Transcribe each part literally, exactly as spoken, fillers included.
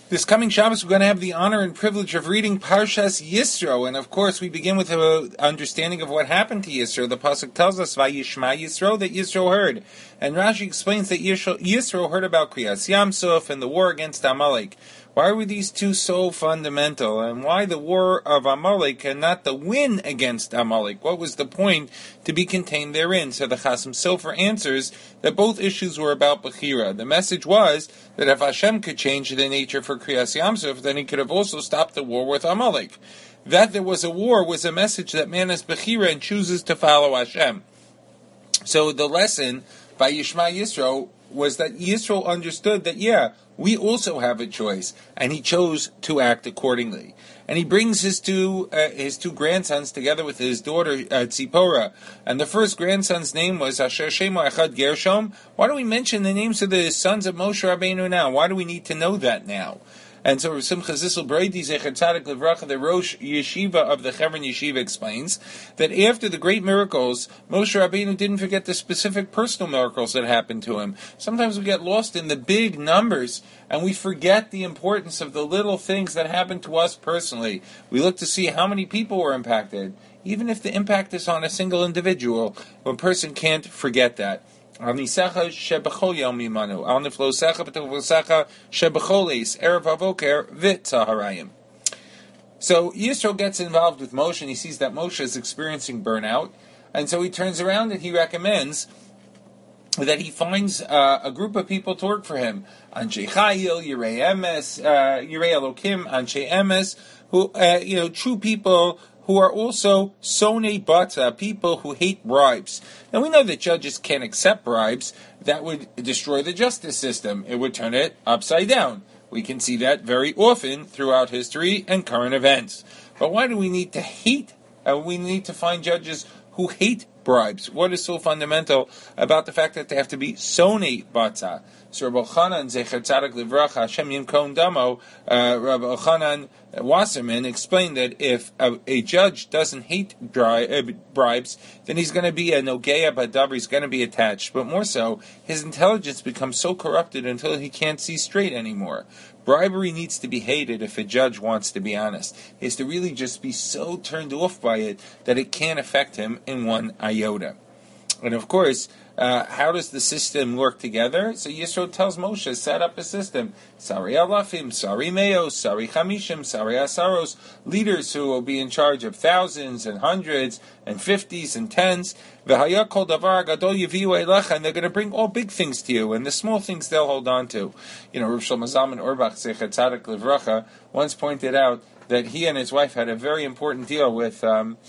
This coming Shabbos, we're going to have the honor and privilege of reading Parshas Yisro, and of course, we begin with an understanding of what happened to Yisro. The pasuk tells us, "Vayishma Yisro," that Yisro heard, and Rashi explains that Yisro, Yisro heard about Kriyas Yamsuf and the war against Amalek. Why were these two so fundamental, and why the war of Amalek and not the win against Amalek? What was the point to be contained therein? So the Chasam Sofer answers that both issues were about Bechira. The message was that if Hashem could change the nature for Kriyas Yamsuf, then he could have also stopped the war with Amalek. That there was a war was a message that man is Bechira and chooses to follow Hashem. So the lesson by Yishma Yisro was that Yisro understood that, yeah, we also have a choice, and he chose to act accordingly. And he brings his two uh, his two grandsons together with his daughter uh, Tzipora, and the first grandson's name was Asher Shemo Echad Gershom. Why do we mention the names of the sons of Moshe Rabbeinu now? Why do we need to know that now? And so Rav Simcha Zissel Breidi Zecher Tzadik Livracha, the Rosh Yeshiva of the Chevron Yeshiva, explains that after the great miracles, Moshe Rabbeinu didn't forget the specific personal miracles that happened to him. Sometimes we get lost in the big numbers, and we forget the importance of the little things that happened to us personally. We look to see how many people were impacted. Even if the impact is on a single individual, a person can't forget that. Al nisecha shebechol yom imanu, al niflosecha b'tovlosecha shebecholes erev avoker v'tzaharayim. So Yisro gets involved with Moshe, and he sees that Moshe is experiencing burnout, and so he turns around and he recommends that he finds uh, a group of people to work for him. Anshe Chayil, Yirei Emes, uh, Yirei Elokim, Anshe Emes, who uh, you know, true people who are also Sonei Bata, people who hate bribes. Now we know that judges can't accept bribes. That would destroy the justice system. It would turn it upside down. We can see that very often throughout history and current events. But why do we need to hate? Uh, we need to find judges who hate bribes. What is so fundamental about the fact that they have to be Sonei Bata? So Rabbi Elchanan Zecher Tzadik Livracha Hashem Yimkom Damo, uh, Rabbi Elchanan Wasserman explained that if a, a judge doesn't hate dri- uh, bribes, then he's going to be a Nogeya Badavar, he's going to be attached. But more so, his intelligence becomes so corrupted until he can't see straight anymore. Bribery needs to be hated if a judge wants to be honest. He has to really just be so turned off by it that it can't affect him in one iota. And of course, uh, how does the system work together? So Yisro tells Moshe, set up a system. Sari alafim, sari meos, sari chamishim, sari asaros. Leaders who will be in charge of thousands and hundreds and fifties and tens. V'haya kol davar gadol yaviu elecha, and they're going to bring all big things to you, and the small things they'll hold on to. You know, Rav Shlomo Zalman Auerbach, Zecher Tzadik Livracha, once pointed out that he and his wife had a very important deal with um,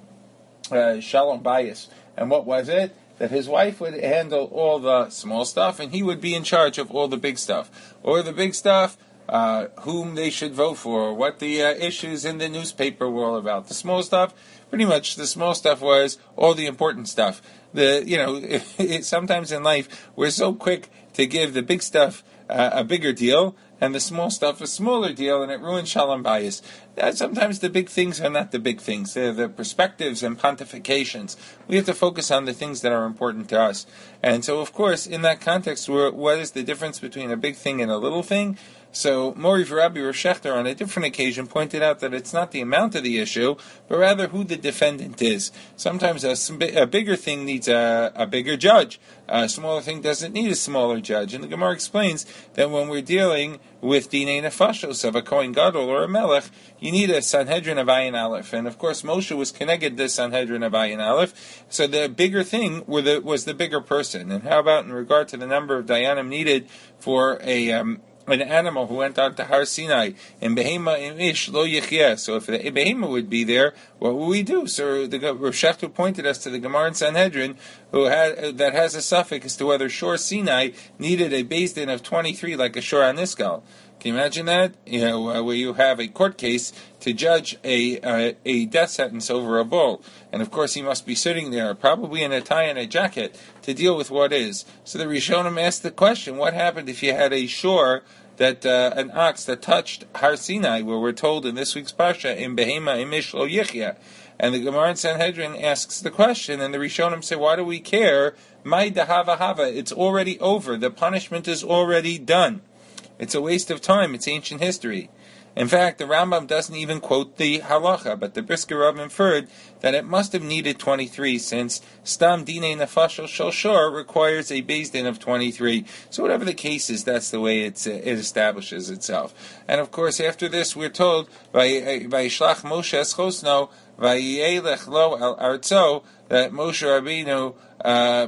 uh, Shalom Bayis. And what was it? That his wife would handle all the small stuff, and he would be in charge of all the big stuff. Or the big stuff, uh, whom they should vote for, what the uh, issues in the newspaper were all about. The small stuff, pretty much the small stuff was all the important stuff. The you know, it, it, sometimes in life, we're so quick to give the big stuff uh, a bigger deal, and the small stuff a smaller deal, and it ruins Shalom Bayis. Uh, sometimes the big things are not the big things. They're the perspectives and pontifications. We have to focus on the things that are important to us. And so, of course, in that context, what is the difference between a big thing and a little thing? So, Mori Rabbi Rav Shechter on a different occasion pointed out that it's not the amount of the issue, but rather who the defendant is. Sometimes a, a bigger thing needs a, a bigger judge. A smaller thing doesn't need a smaller judge. And the Gemara explains that when we're dealing with Dinei Nefashos of a Kohen Gadol or a Melech, you need a Sanhedrin of Ayin Aleph. And of course, Moshe was connected to the Sanhedrin of Ayin Aleph. So the bigger thing were the, was the bigger person. And how about in regard to the number of Dayanim needed for a... Um, an animal who went out to Har Sinai, and behema im ish lo yichyeh. So if the behema would be there, what would we do? So the Rav Shechter pointed us to the Gemara in Sanhedrin, who had that has a suffix as to whether Shor Sinai needed a Beis Din of twenty-three, like a Shor Aniskal. Can you imagine that? You know, uh, where you have a court case to judge a uh, a death sentence over a bull, and of course he must be sitting there, probably in a tie and a jacket, to deal with what is. So the Rishonim asked the question: what happened if you had a shore that uh, an ox that touched Har Sinai, where we're told in this week's parsha, in behema imish lo yichya? And the Gemara in Sanhedrin asks the question, and the Rishonim say, why do we care? Mai dahava hava, it's already over. The punishment is already done. It's a waste of time. It's ancient history. In fact, the Rambam doesn't even quote the halacha, but the Brisker Rav inferred that it must have needed twenty-three, since Stam Dine Nefashel Shel Shor requires a Beis Din of twenty-three. So whatever the case is, that's the way it's, uh, it establishes itself. And of course, after this, we're told, Vayishlach Moshe es Chosno, Vayelech lo al artzo, that Moshe Rabbeinu uh,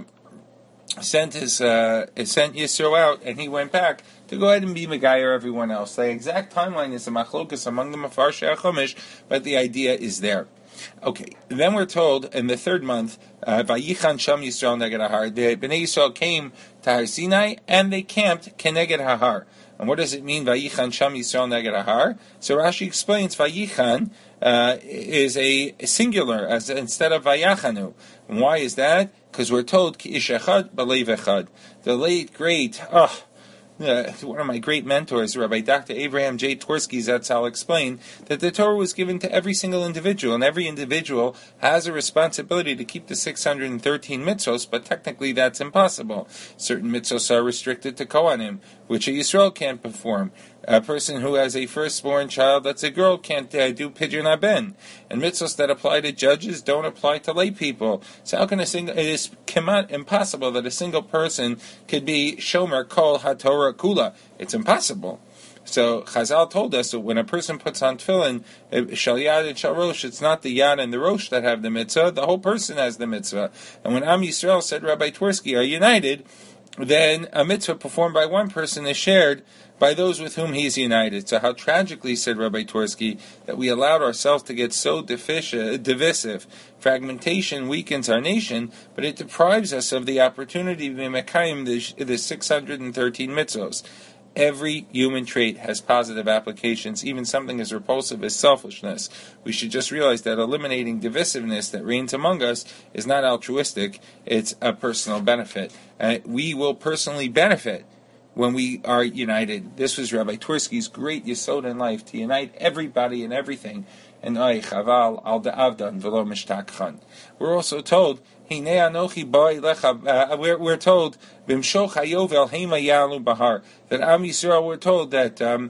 sent his uh, sent Yisro out, and he went back to go ahead and be Megayer everyone else. The exact timeline is a machlokas among the Mefarshei HaChumash, but the idea is there. Okay, then we're told in the third month, Vayichan Sham Yisrael Neged Hahar, the Bnei Yisrael came to Har Sinai, and they camped Keneged Hahar. And what does it mean, Vayichan Sham Yisrael Neged Hahar? So Rashi explains, Vayichan uh, is a singular, as instead of Vayachanu. And why is that? Because we're told, Ki ish echad b'leiv echad. The late, great, oh, Uh, one of my great mentors, Rabbi Doctor Abraham J. Tversky Zatzal, explained that the Torah was given to every single individual, and every individual has a responsibility to keep the six hundred thirteen mitzvos, but technically that's impossible. Certain mitzvos are restricted to Kohanim, which a Yisrael can't perform. A person who has a firstborn child that's a girl can't uh, do pidyon haben. And mitzvahs that apply to judges don't apply to lay people. So how can a single, it is impossible that a single person could be shomer kol haTorah kula. It's impossible. So Chazal told us that when a person puts on tefillin, shal yad and shal rosh, it's not the yad and the rosh that have the mitzvah, the whole person has the mitzvah. And when Am Yisrael, said Rabbi Tversky, are united, then a mitzvah performed by one person is shared by those with whom he is united. So how tragically, said Rabbi Tversky, that we allowed ourselves to get so deficient, divisive. Fragmentation weakens our nation, but it deprives us of the opportunity to be mekayim the, the six hundred thirteen mitzvos. Every human trait has positive applications, even something as repulsive as selfishness. We should just realize that eliminating divisiveness that reigns among us is not altruistic, it's a personal benefit. Uh, we will personally benefit when we are united. This was Rabbi Tversky's great yesod in life, to unite everybody and everything. And ay chaval al da'avdan v'lo mishtakchan. We're also told, Hinei anochi boi lecha, we're, we're told, b'mshoch hayovel hema yalu bahar, that Am Yisrael, we're told that um,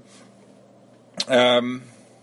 um,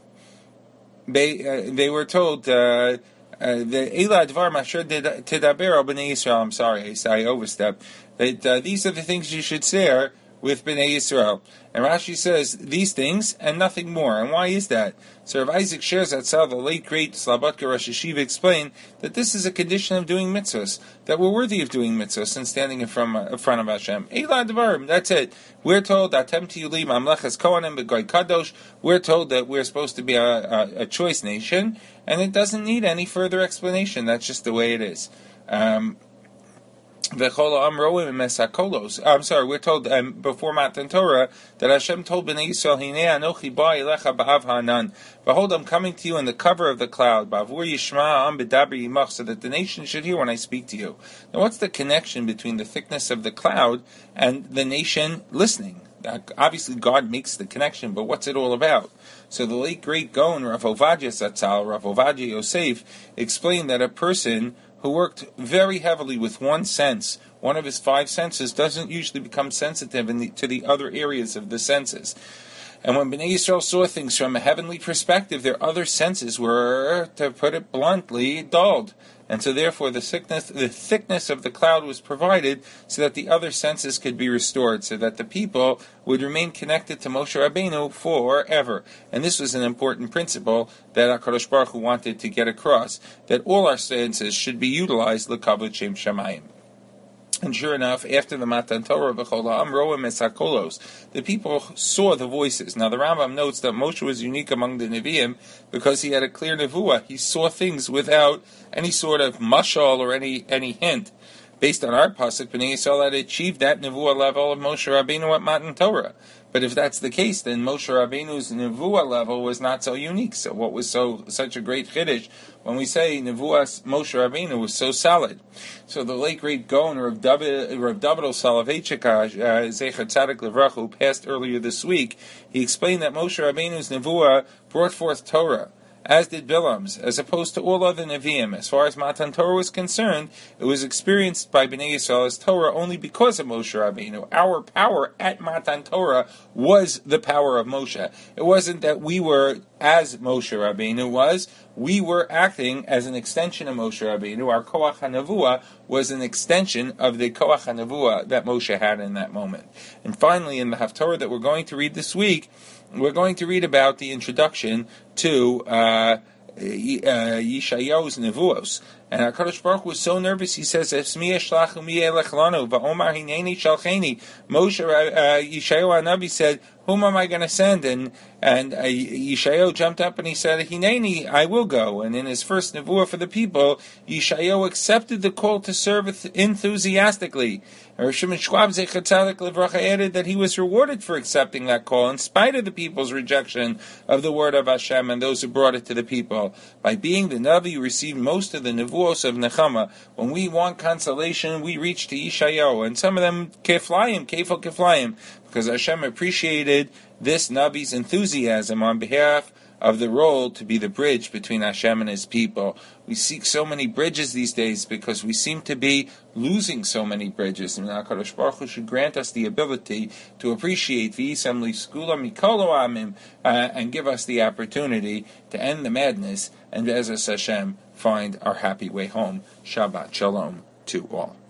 they, uh, they were told, uh, Uh, the Eila Dvar Masher Tidaber al Bnei Yisrael. I'm sorry, I overstepped. That uh, these are the things you should share with Bnei Yisrael. And Rashi says these things and nothing more. And why is that? So Rav Isaac shares that the late great Slabodka Rosh Hashiva explained that this is a condition of doing mitzvahs, that we're worthy of doing mitzvahs and standing in front, uh, in front of Hashem. Eila Dvar, that's it. We're told that Atem Tiyuli Mamlechas Kohanim B'Goy Kadosh. We're told that we're supposed to be a, a, a choice nation, and it doesn't need any further explanation. That's just the way it is. Um, I'm sorry, we're told um, before Matan Torah that Hashem told Bnei Yisrael, Hinei anochi ba elecha ba'av ha'anan. Behold, I'm coming to you in the cover of the cloud, ba'avur yishma am b'dabri yimach, so that the nation should hear when I speak to you. Now, what's the connection between the thickness of the cloud and the nation listening? Uh, obviously, God makes the connection, but what's it all about? So the late great Gaon, Rav Ovadia Zatzal, Rav Ovadia Yosef, explained that a person who worked very heavily with one sense, one of his five senses, doesn't usually become sensitive in the, to the other areas of the senses. And when Bnei Yisrael saw things from a heavenly perspective, their other senses were, to put it bluntly, dulled. And so therefore the thickness, the thickness of the cloud was provided so that the other senses could be restored, so that the people would remain connected to Moshe Rabbeinu forever. And this was an important principle that HaKadosh Baruch Hu wanted to get across, that all our senses should be utilized l'kavod Shem Shamayim. And sure enough, after the Matan Torah, the people saw the voices. Now the Rambam notes that Moshe was unique among the Nevi'im because he had a clear nevuah. He saw things without any sort of mashal or any any hint. Based on our pasuk, Bnei Yisrael had achieved that nevuah level of Moshe Rabbeinu at Matan Torah. But if that's the case, then Moshe Rabbeinu's nevuah level was not so unique. So what was so such a great chiddush when we say nevuah Moshe Rabbeinu was so solid? So the late great Gaon, Rav David Soloveitchik, Zecher Tzadik Livracha, who passed earlier this week, he explained that Moshe Rabbeinu's nevuah brought forth Torah. as did Bilam's, as opposed to all other Nevi'im. As far as Matan Torah was concerned, it was experienced by Bnei Yisrael as Torah only because of Moshe Rabbeinu. Our power at Matan Torah was the power of Moshe. It wasn't that we were as Moshe Rabbeinu was. We were acting as an extension of Moshe Rabbeinu. Our Koach HaNevuah was an extension of the Koach HaNevuah that Moshe had in that moment. And finally, in the Haftorah that we're going to read this week, we're going to read about the introduction to uh, Yeshayahu's Nevuos. And HaKadosh Baruch Hu was so nervous, he says, Esmi eshlachu mi elech lanu, va'omar hineni shalcheni. Moshe, uh, Yeshayahu HaNavi said, whom am I going to send? And and uh, Yeshayahu jumped up and he said, Hineni, I will go. And in his first nevuah for the people, Yeshayahu accepted the call to serve enthusiastically. And Shimon Schwab Zecher Tzadik Livracha added that he was rewarded for accepting that call in spite of the people's rejection of the word of Hashem and those who brought it to the people. By being the Navi, you received most of the nevuos of Nechama. When we want consolation, we reach to Yeshayahu, and some of them keflayim, kefo keflayim, because Hashem appreciated this Navi's enthusiasm on behalf of the role to be the bridge between Hashem and His people. We seek so many bridges these days because we seem to be losing so many bridges. And HaKadosh Baruch Hu should grant us the ability to appreciate V'yisam Liskula Mikolo Amim and give us the opportunity to end the madness and, as Hashem, find our happy way home. Shabbat Shalom to all.